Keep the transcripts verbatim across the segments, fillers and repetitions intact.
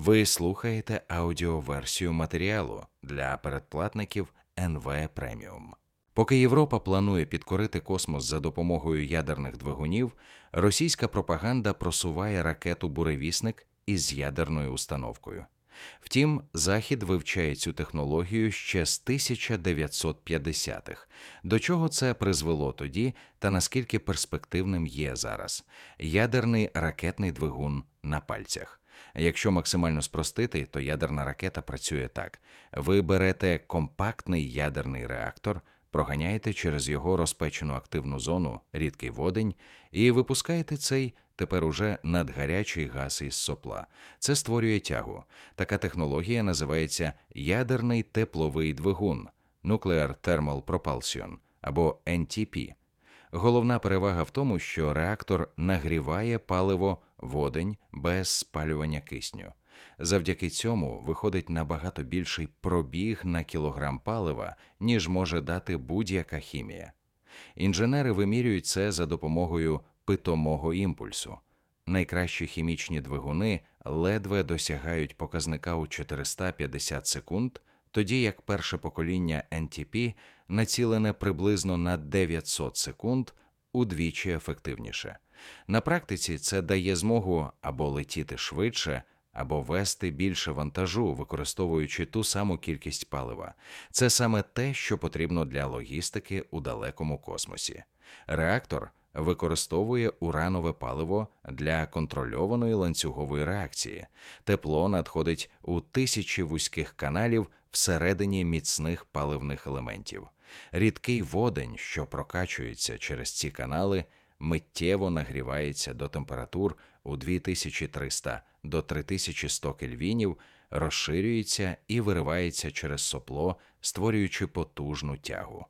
Ви слухаєте аудіоверсію матеріалу для передплатників ен ве Premium. Поки Європа планує підкорити космос за допомогою ядерних двигунів, російська пропаганда просуває ракету «Буревісник» із ядерною установкою. Втім, Захід вивчає цю технологію ще з тисяча дев'ятсот п'ятдесятих. До чого це призвело тоді та наскільки перспективним є зараз? Ядерний ракетний двигун на пальцях. Якщо максимально спростити, то ядерна ракета працює так. Ви берете компактний ядерний реактор, проганяєте через його розпечену активну зону, рідкий водень, і випускаєте цей, тепер уже надгарячий газ із сопла. Це створює тягу. Така технологія називається ядерний тепловий двигун – Nuclear Thermal Propulsion, або ен ті пі. Головна перевага в тому, що реактор нагріває паливо водень без спалювання кисню. Завдяки цьому виходить набагато більший пробіг на кілограм палива, ніж може дати будь-яка хімія. Інженери вимірюють це за допомогою питомого імпульсу. Найкращі хімічні двигуни ледве досягають показника у чотириста п'ятдесят секунд, тоді як перше покоління ен ті пі націлене приблизно на дев'ятсот секунд, удвічі ефективніше. На практиці це дає змогу або летіти швидше, або вести більше вантажу, використовуючи ту саму кількість палива. Це саме те, що потрібно для логістики у далекому космосі. Реактор використовує уранове паливо для контрольованої ланцюгової реакції. Тепло надходить у тисячі вузьких каналів всередині міцних паливних елементів. Рідкий водень, що прокачується через ці канали, миттєво нагрівається до температур у дві тисячі триста до три тисячі сто кельвінів, розширюється і виривається через сопло, створюючи потужну тягу.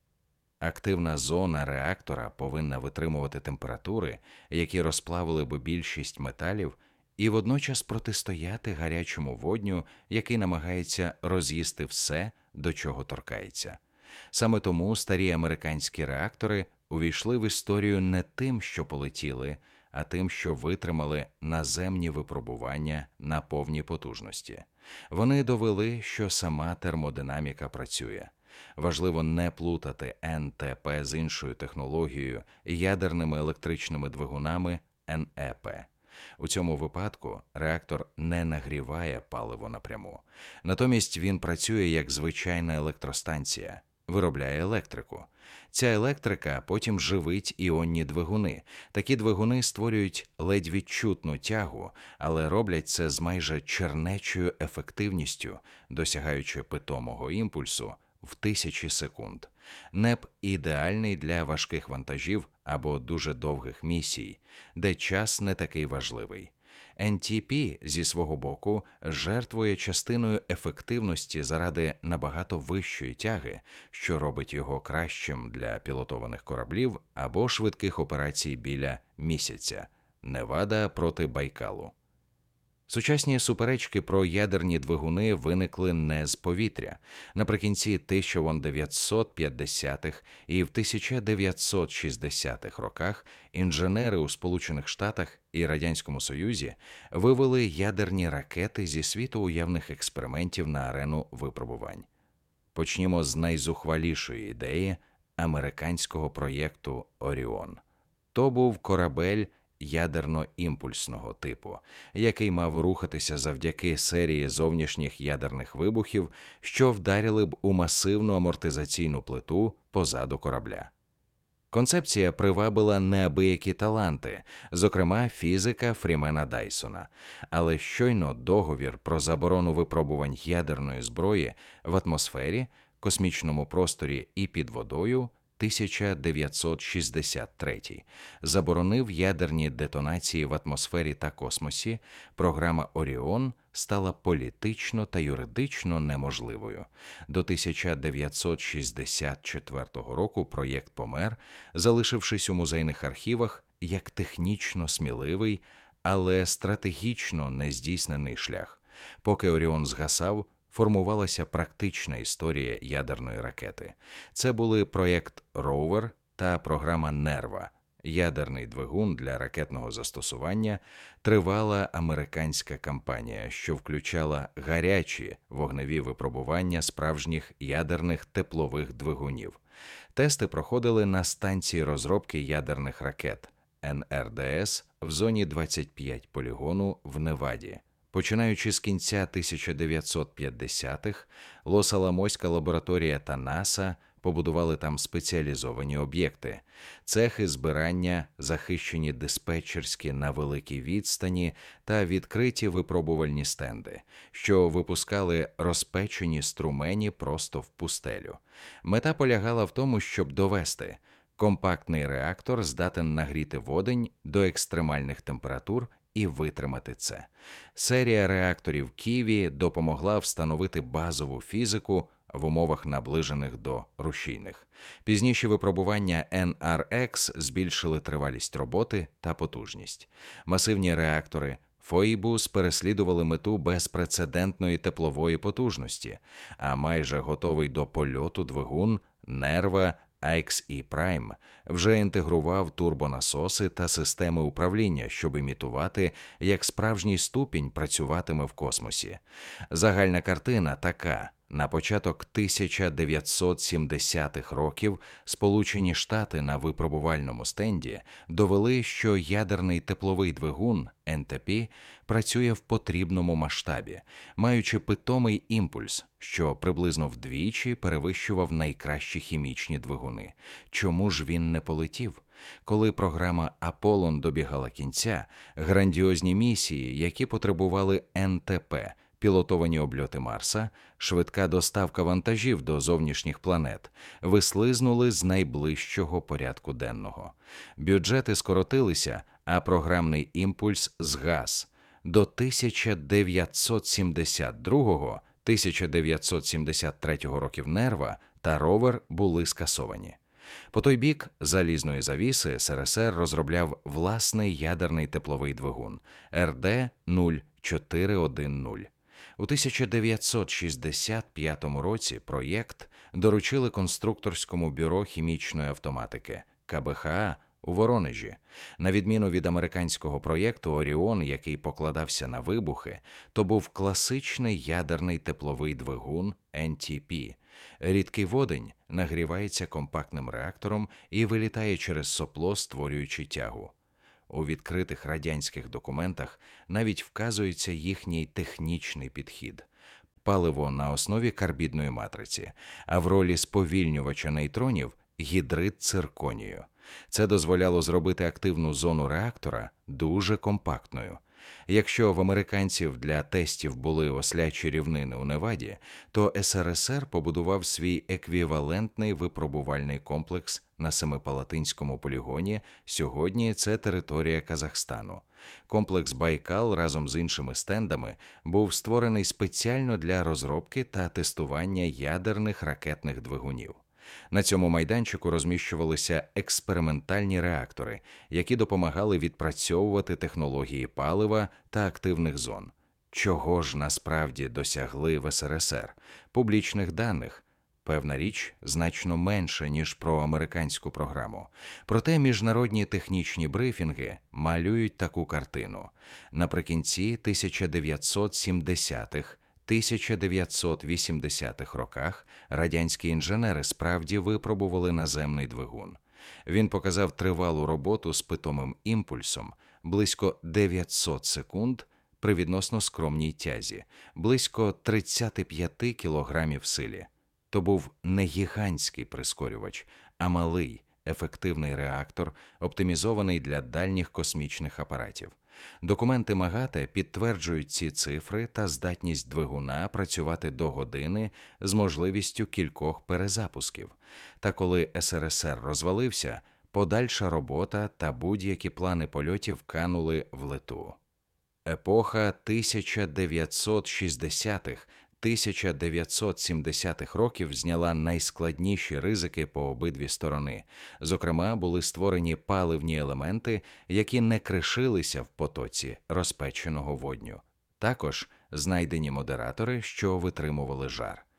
Активна зона реактора повинна витримувати температури, які розплавили б більшість металів, і водночас протистояти гарячому водню, який намагається роз'їсти все, до чого торкається. Саме тому старі американські реактори увійшли в історію не тим, що полетіли, а тим, що витримали наземні випробування на повній потужності. Вони довели, що сама термодинаміка працює. Важливо не плутати ен те пе з іншою технологією – ядерними електричними двигунами ен е пе. У цьому випадку реактор не нагріває паливо напряму. Натомість він працює як звичайна електростанція, виробляє електрику. Ця електрика потім живить іонні двигуни. Такі двигуни створюють ледь відчутну тягу, але роблять це з майже чернечою ефективністю, досягаючи питомого імпульсу в тисячі секунд. НЕП ідеальний для важких вантажів або дуже довгих місій, де час не такий важливий. ен ті пі, зі свого боку, жертвує частиною ефективності заради набагато вищої тяги, що робить його кращим для пілотованих кораблів або швидких операцій біля місяця. Невада проти Байкалу. Сучасні суперечки про ядерні двигуни виникли не з повітря. Наприкінці тисяча дев'ятсот п'ятдесятих і в тисяча дев'ятсот шістдесятих роках інженери у Сполучених Штатах і Радянському Союзі вивели ядерні ракети зі світоуявних експериментів на арену випробувань. Почнімо з найзухвалішої ідеї американського проєкту «Оріон». То був корабель ядерно-імпульсного типу, який мав рухатися завдяки серії зовнішніх ядерних вибухів, що вдарили б у масивну амортизаційну плиту позаду корабля. Концепція привабила неабиякі таланти, зокрема фізика Фрімена Дайсона. Але щойно договір про заборону випробувань ядерної зброї в атмосфері, космічному просторі і під водою тисяча дев'ятсот шістдесят третій заборонив ядерні детонації в атмосфері та космосі, програма «Оріон» стала політично та юридично неможливою. До тисяча дев'ятсот шістдесят четвертого року проєкт помер, залишившись у музейних архівах як технічно сміливий, але стратегічно нездійснений шлях. Поки «Оріон» згасав, формувалася практична історія ядерної ракети. Це були проєкт «Ровер» та програма «Нерва», ядерний двигун для ракетного застосування, тривала американська кампанія, що включала гарячі вогневі випробування справжніх ядерних теплових двигунів. Тести проходили на станції розробки ядерних ракет ен ер де ес в зоні двадцять п'ять полігону в Неваді. Починаючи з кінця тисяча дев'ятсот п'ятдесятих, Лос-Аламоська лабораторія та НАСА побудували там спеціалізовані об'єкти – цехи збирання, захищені диспетчерські на великій відстані та відкриті випробувальні стенди, що випускали розпечені струмені просто в пустелю. Мета полягала в тому, щоб довести – компактний реактор здатен нагріти водень до екстремальних температур і витримати це. Серія реакторів Ківі допомогла встановити базову фізику в умовах, наближених до рушійних. Пізніші випробування ен ар ікс збільшили тривалість роботи та потужність. Масивні реактори Фоїбус переслідували мету безпрецедентної теплової потужності, а майже готовий до польоту двигун Нерва ікс і Prime вже інтегрував турбонасоси та системи управління, щоб імітувати, як справжній ступінь працюватиме в космосі. Загальна картина така. На початок тисяча дев'ятсот сімдесятих років Сполучені Штати на випробувальному стенді довели, що ядерний тепловий двигун ен те пі працює в потрібному масштабі, маючи питомий імпульс, що приблизно вдвічі перевищував найкращі хімічні двигуни. Чому ж він не полетів? Коли програма «Аполлон» добігала кінця, грандіозні місії, які потребували ен те пе, пілотовані обльоти Марса, швидка доставка вантажів до зовнішніх планет, вислизнули з найближчого порядку денного. Бюджети скоротилися, а програмний імпульс згас. До тисяча дев'ятсот сімдесят другого - тисяча дев'ятсот сімдесят третього років Нерва та ровер були скасовані. По той бік залізної завіси ес ер ес ер розробляв власний ядерний тепловий двигун ер де нуль чотири один нуль. У тисяча дев'ятсот шістдесят п'ятому році проєкт доручили конструкторському бюро хімічної автоматики ка бе ха а у Воронежі. На відміну від американського проєкту «Оріон», який покладався на вибухи, то був класичний ядерний тепловий двигун ен те пі. Рідкий водень нагрівається компактним реактором і вилітає через сопло, створюючи тягу. У відкритих радянських документах навіть вказується їхній технічний підхід – паливо на основі карбідної матриці, а в ролі сповільнювача нейтронів – гідрид цирконію. Це дозволяло зробити активну зону реактора дуже компактною. Якщо в американців для тестів були ослячі рівнини у Неваді, то ес ер ес ер побудував свій еквівалентний випробувальний комплекс на Семипалатинському полігоні, сьогодні це територія Казахстану. Комплекс «Байкал» разом з іншими стендами був створений спеціально для розробки та тестування ядерних ракетних двигунів. На цьому майданчику розміщувалися експериментальні реактори, які допомагали відпрацьовувати технології палива та активних зон. Чого ж насправді досягли в ес ер ес ер? Публічних даних, певна річ, значно менше, ніж про американську програму. Проте міжнародні технічні брифінги малюють таку картину. Наприкінці тисяча дев'ятсот сімдесятих тисяча дев'ятсот вісімдесятих роках радянські інженери справді випробували наземний двигун. Він показав тривалу роботу з питомим імпульсом близько дев'ятсот секунд при відносно скромній тязі, близько тридцять п'ять кілограмів силі. То був не гігантський прискорювач, а малий, ефективний реактор, оптимізований для дальніх космічних апаратів. Документи МАГАТЕ підтверджують ці цифри та здатність двигуна працювати до години з можливістю кількох перезапусків. Та коли ес ер ес ер розвалився, подальша робота та будь-які плани польотів канули в лету. Епоха тисяча дев'ятсот шістдесятих - тисяча дев'ятсот сімдесятих років зняла найскладніші ризики по обидві сторони. Зокрема, були створені паливні елементи, які не кришилися в потоці розпеченого водню. Також знайдені модератори, що витримували жар.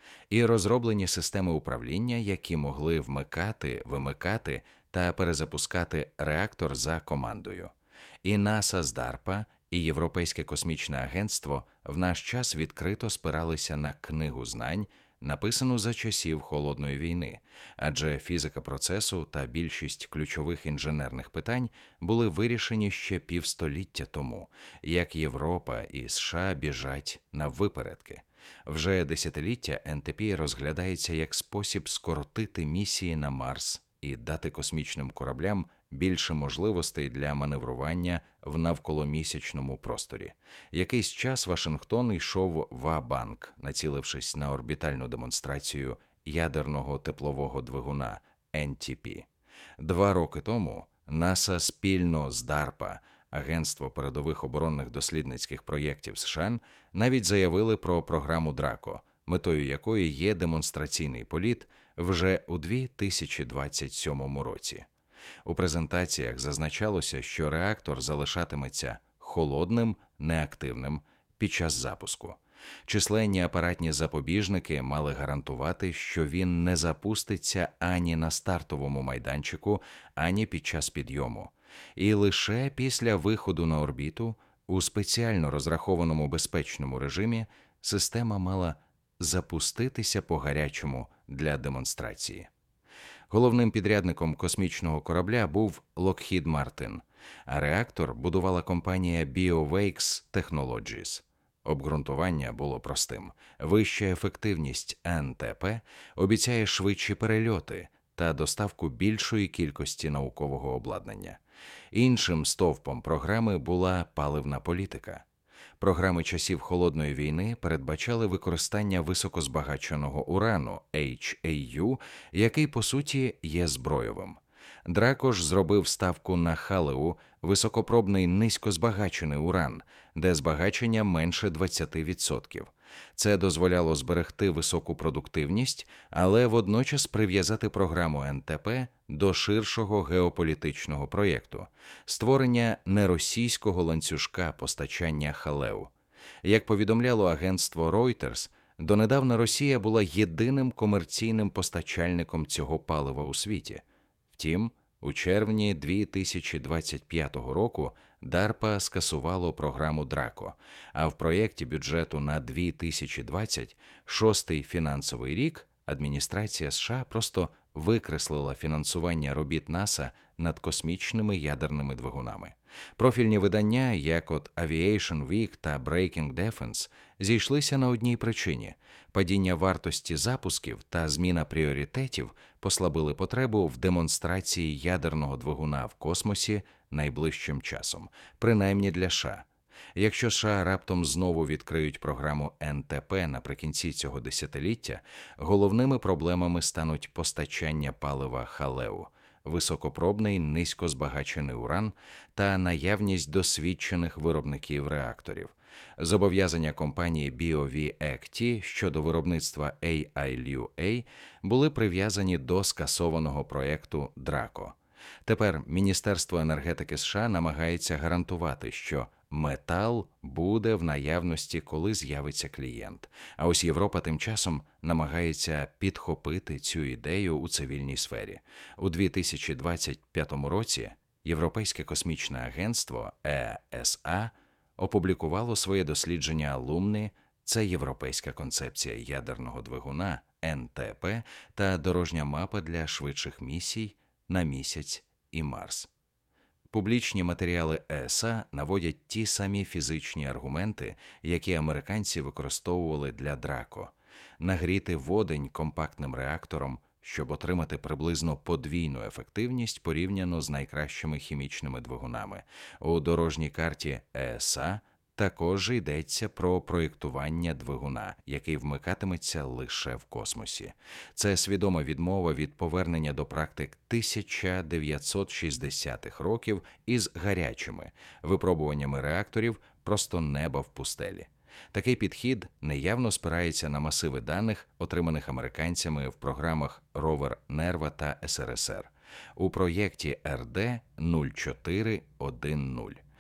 і розроблені системи управління, які могли вмикати, вимикати та перезапускати реактор за командою. І НАСА з DARPA, і Європейське космічне агентство в наш час відкрито спиралися на книгу знань, написану за часів Холодної війни, адже фізика процесу та більшість ключових інженерних питань були вирішені ще півстоліття тому, як Європа і США біжать наввипередки. Вже десятиліття ен те пі розглядається як спосіб скоротити місії на Марс і дати космічним кораблям більше можливостей для маневрування в навколомісячному просторі. Якийсь час Вашингтон йшов ва-банк, націлившись на орбітальну демонстрацію ядерного теплового двигуна ен те пі. Два роки тому НАСА спільно з DARPA, Агентство передових оборонних дослідницьких проєктів США, навіть заявили про програму «Драко», метою якої є демонстраційний політ вже у дві тисячі двадцять сьомому році. У презентаціях зазначалося, що реактор залишатиметься холодним, неактивним під час запуску. Численні апаратні запобіжники мали гарантувати, що він не запуститься ані на стартовому майданчику, ані під час підйому. І лише після виходу на орбіту у спеціально розрахованому безпечному режимі система мала запуститися по гарячому для демонстрації. Головним підрядником космічного корабля був Lockheed Martin, а реактор будувала компанія BioWakes Technologies. Обґрунтування було простим. Вища ефективність ен те пе обіцяє швидші перельоти та доставку більшої кількості наукового обладнання. Іншим стовпом програми була паливна політика. Програми часів Холодної війни передбачали використання високозбагаченого урану ейч ей ю, який, по суті, є збройовим. Драко ж зробив ставку на халеу, високопробний низькозбагачений уран, де збагачення менше двадцять відсотків. Це дозволяло зберегти високу продуктивність, але водночас прив'язати програму ен те пе до ширшого геополітичного проєкту – створення неросійського ланцюжка постачання халеу. Як повідомляло агентство Reuters, донедавна Росія була єдиним комерційним постачальником цього палива у світі. Втім, у червні дві тисячі двадцять п'ятого року DARPA скасувало програму «Драко», а в проєкті бюджету на дві тисячі двадцять шостий фінансовий рік адміністрація США просто викреслила фінансування робіт НАСА над космічними ядерними двигунами. Профільні видання, як от Aviation Week та Breaking Defense, зійшлися на одній причині – падіння вартості запусків та зміна пріоритетів послабили потребу в демонстрації ядерного двигуна в космосі найближчим часом, принаймні для США. Якщо США раптом знову відкриють програму ен те пе наприкінці цього десятиліття, головними проблемами стануть постачання палива халеу, високопробний низькозбагачений уран та наявність досвідчених виробників реакторів. Зобов'язання компанії BioWakes щодо виробництва ей ай ел ю ей були прив'язані до скасованого проєкту «Драко». Тепер Міністерство енергетики США намагається гарантувати, що метал буде в наявності, коли з'явиться клієнт. А ось Європа тим часом намагається підхопити цю ідею у цивільній сфері. У дві тисячі двадцять п'ятому році Європейське космічне агентство е ес а опублікувало своє дослідження «Алумни» – це європейська концепція ядерного двигуна ен те пе та дорожня мапа для швидших місій на Місяць і Марс. Публічні матеріали е ес а наводять ті самі фізичні аргументи, які американці використовували для «Драко». Нагріти водень компактним реактором, щоб отримати приблизно подвійну ефективність порівняно з найкращими хімічними двигунами. У дорожній карті е ес а також йдеться про проєктування двигуна, який вмикатиметься лише в космосі. Це свідома відмова від повернення до практик тисяча дев'ятсот шістдесятих років із гарячими випробуваннями реакторів просто неба в пустелі. Такий підхід неявно спирається на масиви даних, отриманих американцями в програмах ровер «Нерва» та ес ер ес ер у проєкті ер де нуль чотири один нуль.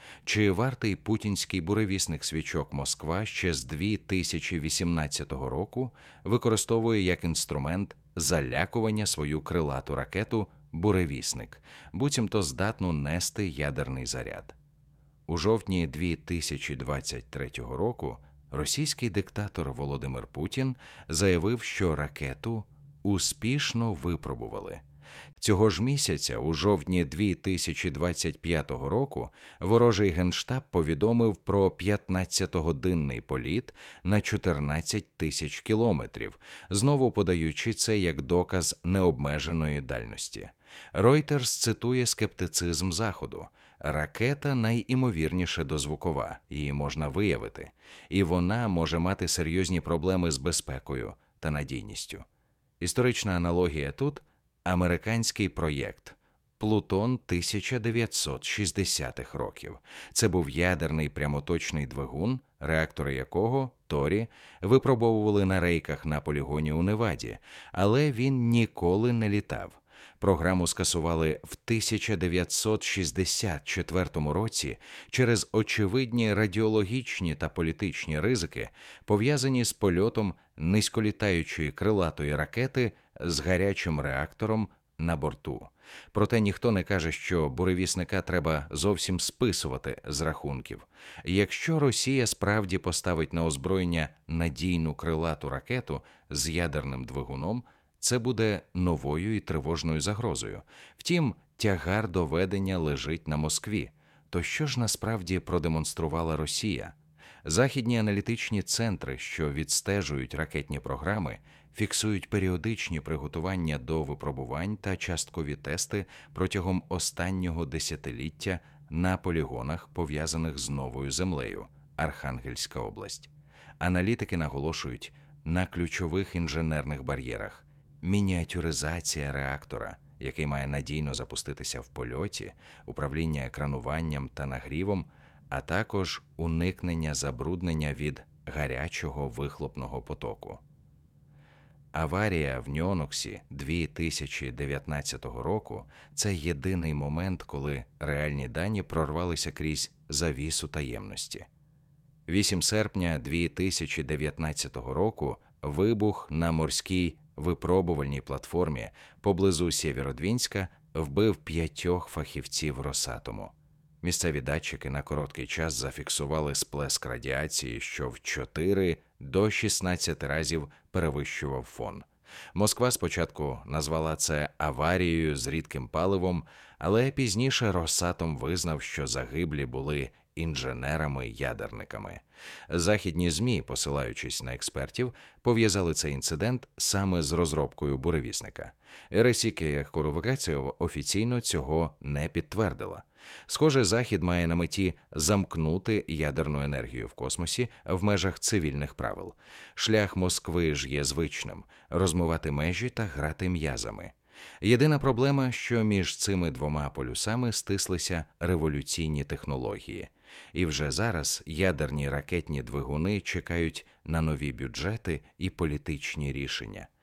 Чи вартий путінський буревісник свічок Москва ще з дві тисячі вісімнадцятого року використовує як інструмент залякування свою крилату ракету «Буревісник», буцімто здатну нести ядерний заряд? У жовтні дві тисячі двадцять третього року російський диктатор Володимир Путін заявив, що ракету успішно випробували. Цього ж місяця, у жовтні дві тисячі двадцять п'ятого року, ворожий Генштаб повідомив про п'ятнадцятигодинний політ на чотирнадцять тисяч кілометрів, знову подаючи це як доказ необмеженої дальності. Reuters цитує скептицизм Заходу. Ракета найімовірніше дозвукова, її можна виявити, і вона може мати серйозні проблеми з безпекою та надійністю. Історична аналогія тут – американський проєкт «Плутон» тисяча дев'ятсот шістдесятих років. Це був ядерний прямоточний двигун, реактори якого Торі випробовували на рейках на полігоні у Неваді, але він ніколи не літав. Програму скасували в тисяча дев'ятсот шістдесят четвертому році через очевидні радіологічні та політичні ризики, пов'язані з польотом низьколітаючої крилатої ракети з гарячим реактором на борту. Проте ніхто не каже, що буревісника треба зовсім списувати з рахунків. Якщо Росія справді поставить на озброєння надійну крилату ракету з ядерним двигуном, це буде новою і тривожною загрозою. Втім, тягар доведення лежить на Москві. То що ж насправді продемонструвала Росія? Західні аналітичні центри, що відстежують ракетні програми, фіксують періодичні приготування до випробувань та часткові тести протягом останнього десятиліття на полігонах, пов'язаних з Новою Землею, Архангельська область. Аналітики наголошують на ключових інженерних бар'єрах: мініатюризація реактора, який має надійно запуститися в польоті, управління екрануванням та нагрівом, а також уникнення забруднення від гарячого вихлопного потоку. Аварія в Ньоноксі дві тисячі дев'ятнадцятого року – це єдиний момент, коли реальні дані прорвалися крізь завісу таємності. восьмого серпня дві тисячі дев'ятнадцятого року вибух на морській випробувальній платформі поблизу Сєвєродвінська вбив п'ятьох фахівців Росатому. Місцеві датчики на короткий час зафіксували сплеск радіації, що в чотири до шістнадцяти разів перевищував фон. Москва спочатку назвала це аварією з рідким паливом, але пізніше Росатом визнав, що загиблі були інженерами-ядерниками. Західні ЗМІ, посилаючись на експертів, пов'язали цей інцидент саме з розробкою буревісника. Російська Куровикація офіційно цього не підтвердила. Схоже, Захід має на меті замкнути ядерну енергію в космосі в межах цивільних правил. Шлях Москви ж є звичним – розмивати межі та грати м'язами. Єдина проблема, що між цими двома полюсами стислися революційні технології. І вже зараз ядерні ракетні двигуни чекають на нові бюджети і політичні рішення.